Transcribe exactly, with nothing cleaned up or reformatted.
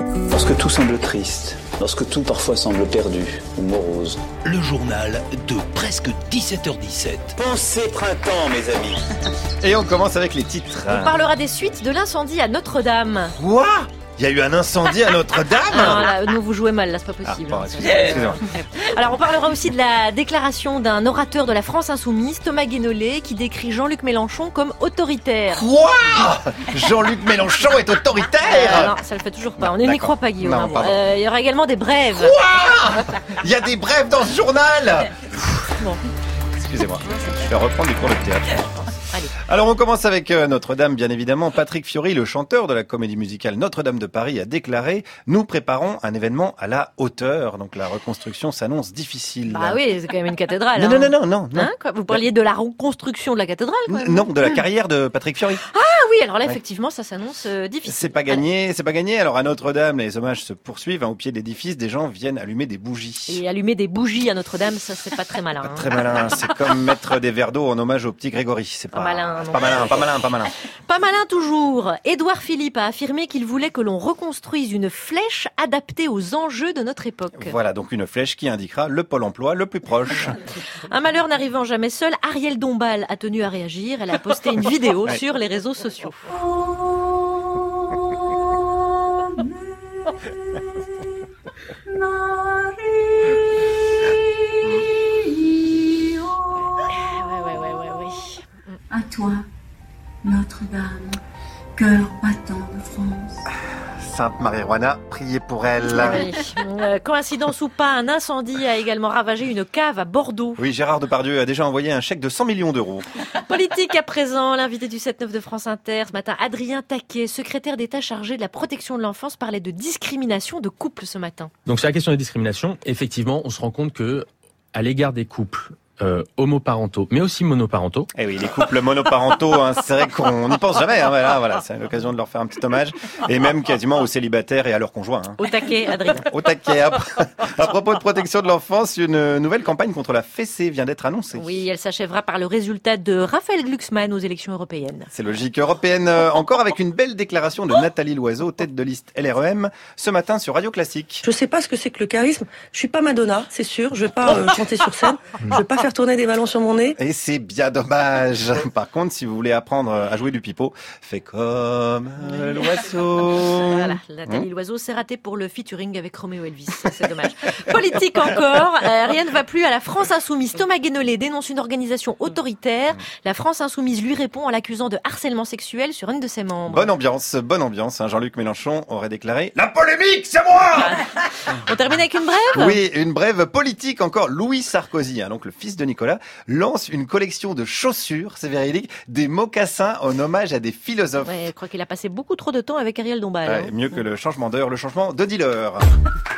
Lorsque tout semble triste, lorsque tout parfois semble perdu ou morose. Le journal de presque dix-sept heures dix-sept. Pensez printemps, mes amis. Et on commence avec les titres. On parlera des suites de l'incendie à Notre-Dame. Quoi ? Il y a eu un incendie à Notre-Dame ? Non, là, non, vous jouez mal, là, c'est pas possible. Ah, bon, excusez-moi, excusez-moi. Alors, on parlera aussi de la déclaration d'un orateur de la France insoumise, Thomas Guénolé, qui décrit Jean-Luc Mélenchon comme autoritaire. Quoi ? Jean-Luc Mélenchon est autoritaire ? euh, Non, ça le fait toujours pas. On n'y croit pas, Guillaume. Non, Bon, euh, il y aura également des brèves. Quoi ? Il y a des brèves dans ce journal ? Bon. Excusez-moi, je vais reprendre des cours de théâtre. Allez. Alors on commence avec euh, Notre-Dame, bien évidemment. Patrick Fiori, le chanteur de la comédie musicale Notre-Dame de Paris, a déclaré « Nous préparons un événement à la hauteur ». Donc la reconstruction s'annonce difficile. Bah oui, c'est quand même une cathédrale. Non, hein. non, non, non, non. non. Hein, quoi, vous parliez de la reconstruction de la cathédrale, quoi. N- non, de la carrière de Patrick Fiori. Ah oui, alors là, effectivement, ça s'annonce euh, difficile. C'est pas gagné, c'est pas gagné. Alors à Notre-Dame, les hommages se poursuivent. Hein, au pied de l'édifice, des gens viennent allumer des bougies. Et allumer des bougies à Notre-Dame, ça, c'est pas très malin. Pas hein. très malin. C'est comme mettre des verres d'eau en hommage au petit Grégory. C'est pas, Pas malin, c'est non. pas malin, pas malin, pas malin. Pas malin toujours. Édouard Philippe a affirmé qu'il voulait que l'on reconstruise une flèche adaptée aux enjeux de notre époque. Voilà donc une flèche qui indiquera le pôle emploi le plus proche. Un malheur n'arrivant jamais seul, Ariel Dombal a tenu à réagir. Elle a posté une vidéo Ouais. sur les réseaux sociaux. Ouais, ouais, ouais, ouais, ouais. À toi, Notre-Dame, cœur battant de France. Sainte Marie-Juana, priez pour elle. Oui. Euh, coïncidence ou pas, un incendie a également ravagé une cave à Bordeaux. Oui, Gérard Depardieu a déjà envoyé un chèque de cent millions d'euros. Politique à présent, l'invité du sept neuf de France Inter, ce matin, Adrien Taquet, secrétaire d'État chargé de la protection de l'enfance, parlait de discrimination de couple ce matin. Donc sur la question des discriminations, effectivement, on se rend compte que à l'égard des couples euh, homoparentaux, mais aussi monoparentaux, Eh oui, les couples monoparentaux, hein, c'est vrai qu'on n'y pense jamais. Hein, voilà, voilà, c'est l'occasion de leur faire un petit hommage. Et même quasiment aux célibataires et à leurs conjoints. Hein. Au taquet, Adrien. Au taquet. À, à propos de protection de l'enfance, une nouvelle campagne contre la fessée vient d'être annoncée. Oui, elle s'achèvera par le résultat de Raphaël Glucksmann aux élections européennes. C'est logique. Européenne euh, encore avec une belle déclaration de Nathalie Loiseau, tête de liste L R E M, ce matin sur Radio Classique. Je sais pas ce que c'est que le charisme. Je suis pas Madonna, c'est sûr. Je vais pas euh, chanter sur scène. Je vais pas faire tourner des ballons sur mon nez. Et c'est bien dommage. Par contre, si vous voulez apprendre à jouer du pipeau, fais comme l'oiseau. Voilà, Nathalie Loiseau s'est ratée pour le featuring avec Roméo Elvis. C'est dommage. Politique encore, euh, rien ne va plus à la France Insoumise. Thomas Guénolé dénonce une organisation autoritaire. La France Insoumise lui répond en l'accusant de harcèlement sexuel sur une de ses membres. Bonne ambiance, bonne ambiance. Hein. Jean-Luc Mélenchon aurait déclaré « La polémique, c'est moi !» On termine avec une brève ? Oui, une brève politique encore. Louis Sarkozy, hein, donc le fils de Nicolas, lance une collection de chaussures, c'est véridique, des mocassins en hommage à des philosophes. Ouais, je crois qu'il a passé beaucoup trop de temps avec Ariel Dombal. Ouais, hein. mieux que le changement d'heure, le changement de dealer.